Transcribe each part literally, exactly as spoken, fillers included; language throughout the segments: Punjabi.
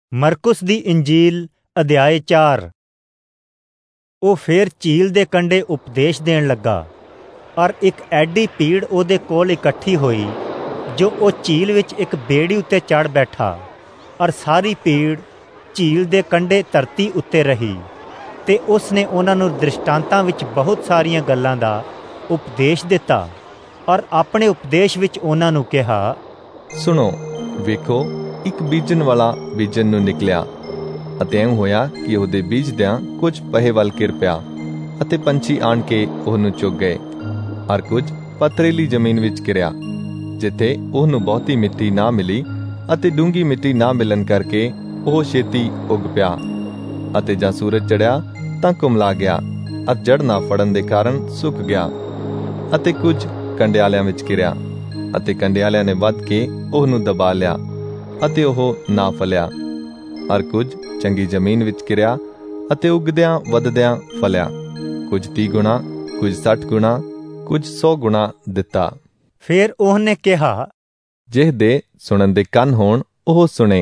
ਮਰकुस ਦੀ ਇੰਜੀਲ ਅਧਿਆਇ ਚਾਰ। ਉਹ ਫੇਰ ਝੀਲ ਦੇ ਕੰਢੇ ਉਪਦੇਸ਼ ਦੇਣ ਲੱਗਾ ਔਰ ਇੱਕ ਐਡੀ ਭੀੜ ਉਹਦੇ ਕੋਲ ਇਕੱਠੀ ਹੋਈ ਜੋ ਉਹ ਝੀਲ ਵਿੱਚ ਇੱਕ ਬੇੜੀ ਉੱਤੇ ਚੜ੍ਹ ਬੈਠਾ ਔਰ ਸਾਰੀ ਭੀੜ ਝੀਲ ਦੇ ਕੰਢੇ ਧਰਤੀ ਉੱਤੇ ਰਹੀ। ਤੇ ਉਸ ਨੇ ਉਹਨਾਂ ਨੂੰ ਦ੍ਰਿਸ਼ਟਾਂਤਾਂ ਵਿੱਚ ਬਹੁਤ ਸਾਰੀਆਂ ਗੱਲਾਂ ਦਾ ਉਪਦੇਸ਼ ਦਿੱਤਾ ਔਰ ਆਪਣੇ ਉਪਦੇਸ਼ ਵਿੱਚ ਉਹਨਾਂ ਨੂੰ ਕਿਹਾ, ਸੁਣੋ, ਵੇਖੋ, ਇੱਕ ਬੀਜਣ ਵਾਲਾ ਬੀਜਣ ਨੂੰ ਨਿਕਲਿਆ ਅਤੇ ਐਂ ਹੋਇਆ ਕਿ ਉਹਦੇ ਬੀਜਦਿਆਂ ਕੁਝ ਪਹੇ ਵੱਲ ਕਿਰ ਪਿਆ ਅਤੇ ਪੰਛੀ ਆਣ ਕੇ ਉਹਨੂੰ ਚੁੱਕ ਗਏ। ਔਰ ਕੁਝ ਪਥਰੀਲੀ ਜ਼ਮੀਨ ਵਿੱਚ ਗਿਰਿਆ, ਜਿੱਥੇ ਉਹਨੂੰ ਬਹੁਤੀ ਮਿੱਟੀ ਨਾ ਮਿਲੀ ਅਤੇ ਡੂੰਘੀ ਮਿੱਟੀ ਨਾ ਮਿਲਣ ਕਰਕੇ ਉਹ ਛੇਤੀ ਉੱਗ ਪਿਆ। ਅਤੇ ਜਾਂ ਸੂਰਜ ਚੜ੍ਹਿਆ ਤਾਂ ਕੁਮਲਾ ਗਿਆ ਅਤੇ ਜੜ ਨਾ ਫੜਨ ਦੇ ਕਾਰਨ ਸੁੱਕ ਗਿਆ। ਅਤੇ ਕੁਝ ਕੰਡਿਆਲਿਆਂ ਵਿੱਚ ਗਿਰਿਆ ਅਤੇ ਕੰਡਿਆਲਿਆਂ ਨੇ ਵੱਧ ਕੇ ਉਹਨੂੰ ਦਬਾ ਲਿਆ ਅਤੇ ਉਹ ਨਾ ਫਲਿਆ। ਔਰ ਕੁਝ ਚੰਗੀ ਜ਼ਮੀਨ ਵਿੱਚ ਗਿਰਿਆ ਅਤੇ ਉਗਦਿਆਂ ਵਧਦਿਆਂ ਫਲਿਆ, ਕੁਝ ਤੀਹ ਗੁਣਾ, ਕੁਝ ਸੱਠ ਗੁਣਾ, ਕੁਝ ਸੌ ਗੁਣਾ ਦਿੱਤਾ। ਫਿਰ ਉਹਨੇ ਕਿਹਾ, ਜਿਹ ਦੇ ਸੁਣਨ ਦੇ ਕੰਨ ਹੋਣ ਉਹ ਸੁਣੇ।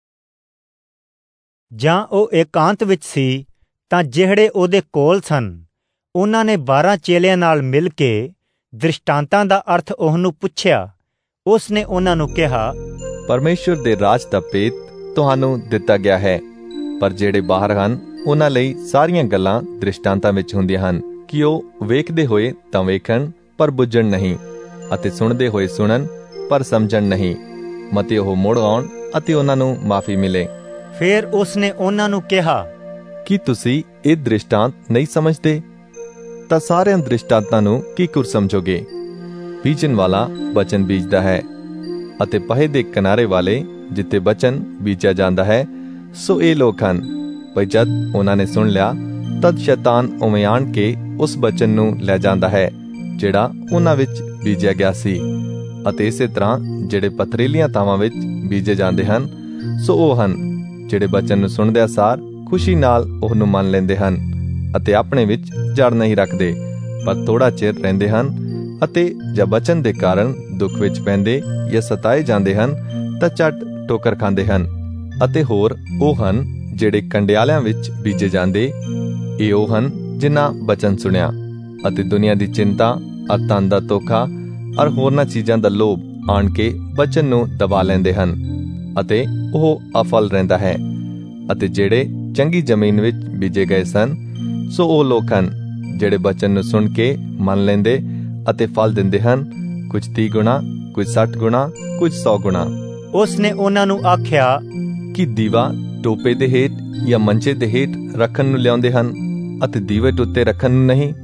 ਜਾਂ ਉਹ ਇਕਾਂਤ ਵਿੱਚ ਸੀ ਤਾਂ ਜਿਹੜੇ ਉਹਦੇ ਕੋਲ ਸਨ ਉਹਨਾਂ ਨੇ ਬਾਰਾਂ ਚੇਲਿਆਂ ਨਾਲ ਮਿਲ ਕੇ ਦ੍ਰਿਸ਼ਟਾਂਤਾਂ ਦਾ ਅਰਥ ਉਹਨੂੰ ਪੁੱਛਿਆ। ਉਸ ਨੇ ਉਹਨਾਂ ਨੂੰ ਕਿਹਾ, ਪਰਮੇਸ਼ੁਰ ਦੇ ਰਾਜ ਦਾ ਭੇਤ ਤੁਹਾਨੂੰ ਦਿੱਤਾ ਗਿਆ ਹੈ, ਪਰ ਜਿਹੜੇ ਬਾਹਰ ਹਨ ਉਹਨਾਂ ਲਈ ਸਾਰੀਆਂ ਗੱਲਾਂ ਦ੍ਰਿਸ਼ਟਾਂਤਾਂ ਵਿੱਚ ਹੁੰਦੀਆਂ ਹਨ, ਕਿ ਉਹ ਵੇਖਦੇ ਹੋਏ ਤਾਂ ਵੇਖਣ ਪਰ ਬੁੱਝਣ ਨਹੀਂ, ਅਤੇ ਸੁਣਦੇ ਹੋਏ ਸੁਣਨ ਪਰ ਸਮਝਣ ਨਹੀਂ, ਮਤੇ ਉਹ ਮੁੜ ਆਉਣ ਅਤੇ ਉਹਨਾਂ ਨੂੰ ਮਾਫੀ ਮਿਲੇ। ਫਿਰ ਉਸ ਨੇ ਉਹਨਾਂ ਨੂੰ ਕਿਹਾ, ਕੀ ਤੁਸੀਂ ਇਹ ਦ੍ਰਿਸ਼ਟਾਂਤ ਨਹੀਂ ਸਮਝਦੇ? ਤਾਂ ਸਾਰਿਆਂ ਦ੍ਰਿਸ਼ਟਾਂਤਾਂ ਨੂੰ ਕੀ ਕੁਰ ਸਮਝੋਗੇ? ਬੀਜਣ ਵਾਲਾ ਬਚਨ ਬੀਜਦਾ ਹੈ, ਅਤੇ ਪਹੇ ਦੇ ਕਿਨਾਰੇ ਵਾਲੇ ਜਿੱਥੇ ਬਚਨ ਬੀਜਿਆ ਜਾਂਦਾ ਹੈ, ਸੋ ਇਹ ਲੋਕ ਹਨ। ਪਰ ਜਦ ਉਹਨਾਂ ਨੇ ਸੁਣ ਲਿਆ ਤਦ ਸ਼ੈਤਾਨ ਉਵੇਂ ਆਣ ਕੇ ਉਸ ਬਚਨ ਨੂੰ ਲੈ ਜਾਂਦਾ ਹੈ ਜਿਹੜਾ ਉਹਨਾਂ ਵਿੱਚ ਬੀਜਿਆ ਗਿਆ ਸੀ। ਅਤੇ ਇਸੇ ਤਰ੍ਹਾਂ ਜਿਹੜੇ ਪਥਰੀਲੀਆਂ ਥਾਵਾਂ ਵਿੱਚ ਬੀਜੇ ਜਾਂਦੇ ਹਨ, ਸੋ ਉਹ ਹਨ ਜਿਹੜੇ ਬਚਨ ਨੂੰ ਸੁਣਦਿਆਂ ਸਾਰ ਖੁਸ਼ੀ ਨਾਲ ਉਹਨੂੰ ਮੰਨ ਲੈਂਦੇ ਹਨ ਅਤੇ ਆਪਣੇ ਵਿੱਚ ਜੜ ਨਹੀਂ ਰੱਖਦੇ, ਪਰ ਥੋੜਾ ਚਿਰ ਰਹਿੰਦੇ ਹਨ ਅਤੇ ਜਦ ਬਚਨ ਦੇ ਕਾਰਨ ਦੁੱਖ ਵਿੱਚ ਪੈਂਦੇ ਜਾਂ ਸਤਾਏ ਜਾਂਦੇ ਹਨ ਤਾਂ ਝੱਟ ਠੋਕਰ ਖਾਂਦੇ ਹਨ। ਅਤੇ ਹੋਰ ਉਹ ਹਨ ਜਿਹੜੇ ਕੰਡਿਆਲਿਆਂ ਵਿੱਚ ਬੀਜੇ ਜਾਂਦੇ। ਇਹ ਉਹ ਹਨ ਜਿਨ੍ਹਾਂ ਬਚਨ ਸੁਣਿਆ ਅਤੇ ਦੁਨੀਆ ਦੀ ਚਿੰਤਾ ਅਰ ਧਨ ਦਾ ਧੋਖਾ ਅਰ ਹੋਰਨਾਂ ਚੀਜ਼ਾਂ ਦਾ ਲੋਭ ਆਣ ਕੇ ਬਚਨ ਨੂੰ ਦਬਾ ਲੈਂਦੇ ਹਨ ਅਤੇ ਉਹ ਅਫਲ ਰਹਿੰਦਾ ਹੈ। ਅਤੇ ਜਿਹੜੇ ਚੰਗੀ ਜ਼ਮੀਨ ਵਿੱਚ ਬੀਜੇ ਗਏ ਸਨ, ਸੋ ਉਹ ਲੋਕ ਹਨ ਜਿਹੜੇ ਬਚਨ ਨੂੰ ਸੁਣ ਕੇ ਮੰਨ ਲੈਂਦੇ ਅਤੇ ਫਲ ਦਿੰਦੇ ਹਨ, ਕੁਝ ਤੀਹ ਗੁਣਾ, ਕੁਝ ਸੱਠ ਗੁਣਾ, ਕੁਝ ਸੌ ਗੁਣਾ। ਉਸ ਨੇ ਉਹਨਾਂ ਨੂੰ ਆਖਿਆ, ਕਿ ਦੀਵਾ ਟੋਪੇ ਦੇ ਹੇਠ ਜਾਂ ਮੰਚੇ ਦੇ ਹੇਠ ਰੱਖਣ ਨੂੰ ਲਿਆਉਂਦੇ ਹਨ ਅਤੇ ਦੀਵੇ ਉੱਤੇ ਰੱਖਣ ਨੂੰ ਨਹੀਂ।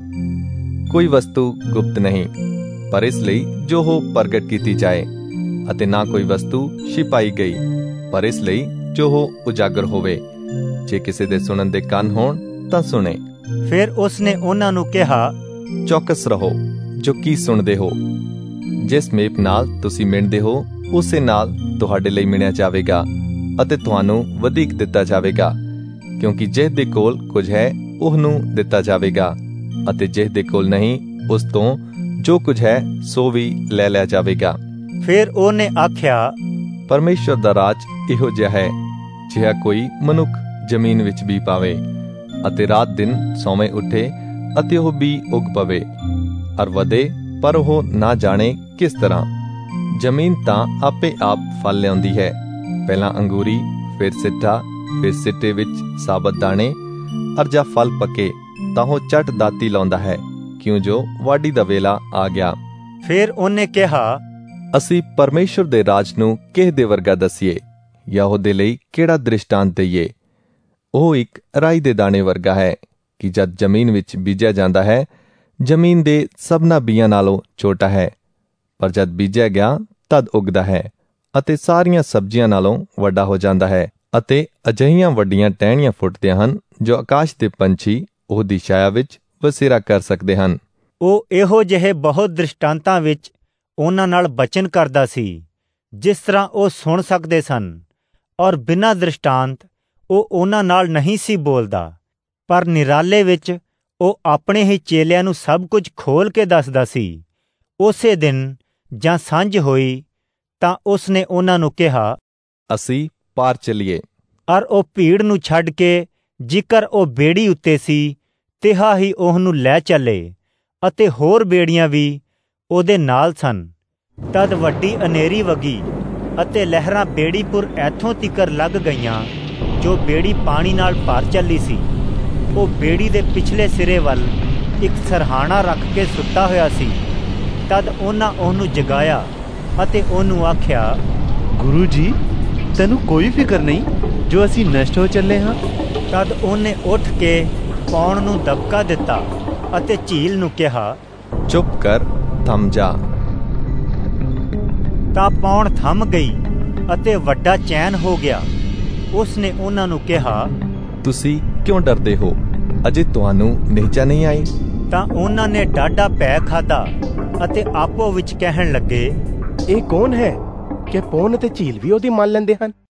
ਕੋਈ ਵਸਤੂ ਗੁਪਤ ਨਹੀਂ, ਪਰ ਇਸ ਲਈ ਜੋ ਉਹ ਪ੍ਰਗਟ ਕੀਤੀ ਜਾਏ, ਅਤੇ ਨਾ ਕੋਈ ਵਸਤੂ ਛਿਪਾਈ ਗਈ, ਪਰ ਇਸ ਲਈ ਜੋ ਉਹ ਉਜਾਗਰ ਹੋਵੇ। ਜੇ ਕਿਸੇ ਦੇ ਸੁਣਨ ਦੇ ਕੰਨ ਹੋਣ ਤਾਂ ਸੁਣੇ। ਫਿਰ ਉਸ ਨੇ ਉਹਨਾਂ ਨੂੰ ਕਿਹਾ, ਚੌਕਸ ਰਹੋ ਜੋ ਕੀ ਸੁਣਦੇ ਹੋ। ਜਿਸ ਮੇਪ ਨਾਲ ਤੁਸੀਂ ਮਿਣਦੇ ਹੋ ਉਸੇ ਨਾਲ ਤੁਹਾਡੇ ਲਈ ਮਿਣਿਆ ਜਾਵੇਗਾ ਅਤੇ ਤੁਹਾਨੂੰ ਵਧੀਕ ਦਿੱਤਾ ਜਾਵੇਗਾ, ਕਿਉਂਕਿ ਜਿਸ ਦੇ ਕੋਲ ਕੁਝ ਹੈ ਉਹਨੂੰ ਦਿੱਤਾ ਜਾਵੇਗਾ, ਅਤੇ ਜਿਸ ਦੇ ਕੋਲ ਨਹੀਂ ਉਸ ਤੋਂ ਜੋ ਕੁਝ ਹੈ ਸੋ ਵੀ ਲੈ ਲਿਆ ਜਾਵੇਗਾ। ਫਿਰ ਉਹਨੇ ਆਖਿਆ, ਪਰਮੇਸ਼ੁਰ ਦਾ ਰਾਜ ਇਹੋ ਜਿਹਾ ਹੈ, ਜਿਹਾ ਕੋਈ ਮਨੁੱਖ ਜ਼ਮੀਨ ਵਿੱਚ ਬੀ ਪਾਵੇ ਅਤੇ ਰਾਤ ਦਿਨ ਸੌਵੇਂ ਉੱਠੇ ਅਤੇ ਉਹ ਬੀ ਉਗ ਪਵੇ ਅਰ ਵਧੇ, ਪਰ ਉਹ ਨਾ ਜਾਣੇ ਕਿਸ ਤਰ੍ਹਾਂ। ਜ਼ਮੀਨ ਤਾਂ ਆਪੇ ਆਪ ਫਲ ਲਿਆਉਂਦੀ ਹੈ, ਪਹਿਲਾਂ ਅੰਗੂਰੀ, ਫਿਰ ਸਿੱਟਾ, ਫਿਰ ਸਿੱਟੇ ਵਿੱਚ ਸਾਬਤ ਦਾਣੇ, ਅਰ ਜਦ ਫਲ ਪੱਕੇ ਤਾਂ ਉਹ ਝਟ ਦਾਤੀ ਲਾਉਂਦਾ ਹੈ, ਕਿਉਂ ਜੋ ਵਾਢੀ ਦਾ ਵੇਲਾ ਆ ਗਿਆ। ਫਿਰ ਉਹਨੇ ਕਿਹਾ, ਅਸੀਂ ਪਰਮੇਸ਼ੁਰ ਦੇ ਰਾਜ ਨੂੰ ਕਿਸ ਦੇ ਵਰਗਾ ਦਸੀਏ ਜਾਂ ਉਹਦੇ ਲਈ ਕਿਹੜਾ ਦ੍ਰਿਸ਼ਟਾਂਤ ਦਈਏ? ਉਹ ਇੱਕ ਰਾਈ ਦੇ ਦਾਣੇ ਵਰਗਾ ਹੈ ਕਿ ਜਦ ਜ਼ਮੀਨ ਵਿੱਚ ਬੀਜਿਆ ਜਾਂਦਾ ਹੈ, ਜ਼ਮੀਨ ਦੇ ਸਭਨਾਂ ਬੀਆਂ ਨਾਲੋਂ ਛੋਟਾ ਹੈ, ਪਰ ਜਦ ਬੀਜਿਆ ਗਿਆ ਤਦ ਉੱਗਦਾ ਹੈ ਅਤੇ ਸਾਰੀਆਂ ਸਬਜ਼ੀਆਂ ਨਾਲੋਂ ਵੱਡਾ ਹੋ ਜਾਂਦਾ ਹੈ, ਅਤੇ ਅਜਿਹੀਆਂ ਵੱਡੀਆਂ ਟਹਿਣੀਆਂ ਫੁੱਟਦੀਆਂ ਹਨ ਜੋ ਆਕਾਸ਼ ਦੇ ਪੰਛੀ ਉਹਦੀ ਛਾਇਆ ਵਿੱਚ ਵਸੇਰਾ ਕਰ ਸਕਦੇ ਹਨ। ਉਹ ਇਹੋ ਜਿਹੇ ਬਹੁਤ ਦ੍ਰਿਸ਼ਟਾਂਤਾਂ ਵਿੱਚ ਉਹਨਾਂ ਨਾਲ ਬਚਨ ਕਰਦਾ ਸੀ, ਜਿਸ ਤਰ੍ਹਾਂ ਉਹ ਸੁਣ ਸਕਦੇ ਸਨ, ਔਰ ਬਿਨਾਂ ਦ੍ਰਿਸ਼ਟਾਂਤ ਉਹ ਉਹਨਾਂ ਨਾਲ ਨਹੀਂ ਸੀ ਬੋਲਦਾ, ਪਰ ਨਿਰਾਲੇ ਵਿੱਚ ਉਹ ਆਪਣੇ ਹੀ ਚੇਲਿਆਂ ਨੂੰ ਸਭ ਕੁਝ ਖੋਲ ਕੇ ਦੱਸਦਾ ਸੀ। ਉਸੇ ਦਿਨ ਜਾਂ ਸਾਂਝ ਹੋਈ ਤਾਂ ਉਸ ਨੇ ਉਹਨਾਂ ਨੂੰ ਕਿਹਾ, ਅਸੀਂ ਪਾਰ ਚੱਲੀਏ। ਅਰ ਉਹ ਭੀੜ ਨੂੰ ਛੱਡ ਕੇ ਜਿਕਰ ਉਹ ਬੇੜੀ ਉੱਤੇ ਸੀ ਤਿਹਾ ਹੀ ਉਹਨੂੰ ਲੈ ਚੱਲੇ ਅਤੇ ਹੋਰ ਬੇੜੀਆਂ ਵੀ ਉਹਦੇ ਨਾਲ ਸਨ। ਤਦ ਵੱਡੀ ਅਨੇਰੀ ਵਗੀ ਅਤੇ ਲਹਿਰਾਂ ਬੇੜੀ ਪੁਰ ਇੱਥੋਂ ਤਿਕਰ ਲੱਗ ਗਈਆਂ ਜੋ ਬੇੜੀ ਪਾਣੀ ਨਾਲ ਭਰ ਚੱਲੀ ਸੀ। ਉਹ ਬੇੜੀ ਦੇ ਪਿਛਲੇ ਸਿਰੇ ਵੱਲ ਇੱਕ ਸਰਹਾਣਾ ਰੱਖ ਕੇ ਸੁੱਤਾ ਹੋਇਆ ਸੀ। ਤਦ ਉਹਨਾਂ ਉਹਨੂੰ ਜਗਾਇਆ ਅਤੇ ਉਹਨੂੰ ਆਖਿਆ, ਗੁਰੂ ਜੀ, ਤੈਨੂੰ ਕੋਈ ਫਿਕਰ ਨਹੀਂ ਜੋ ਅਸੀਂ ਨਸ਼ਟ ਹੋ ਚੱਲੇ ਹਾਂ? ਤਦ ਉਹਨੇ ਉੱਠ ਕੇ ਪੌਣ ਨੂੰ ਦਬਕਾ ਦਿੱਤਾ ਅਤੇ ਝੀਲ ਨੂੰ ਕਿਹਾ, ਚੁੱਪ ਕਰ, ਥੰਮ ਜਾ। ਤਾਂ ਪੌਣ ਥੰਮ ਗਈ ਅਤੇ ਵੱਡਾ ਚੈਨ ਹੋ ਗਿਆ। ਉਸਨੇ ਉਹਨਾਂ ਨੂੰ ਕਿਹਾ, ਤੁਸੀਂ ਕਿਉਂ ਡਰਦੇ ਹੋ? ਅਜੇ ਤੁਹਾਨੂੰ ਨਿਹਚਾ ਨਹੀਂ ਆਈ? ਤਾਂ ਉਹਨਾਂ ਨੇ ਡਾਢਾ ਭੈ ਖਾਧਾ ਅਤੇ ਆਪੋ ਵਿੱਚ ਕਹਿਣ ਲੱਗੇ, ਇਹ ਕੌਣ ਹੈ ਕਿ ਪੌਣ ਅਤੇ ਝੀਲ ਵੀ ਉਹਦੀ ਮੰਨ ਲੈਂਦੇ ਹਨ?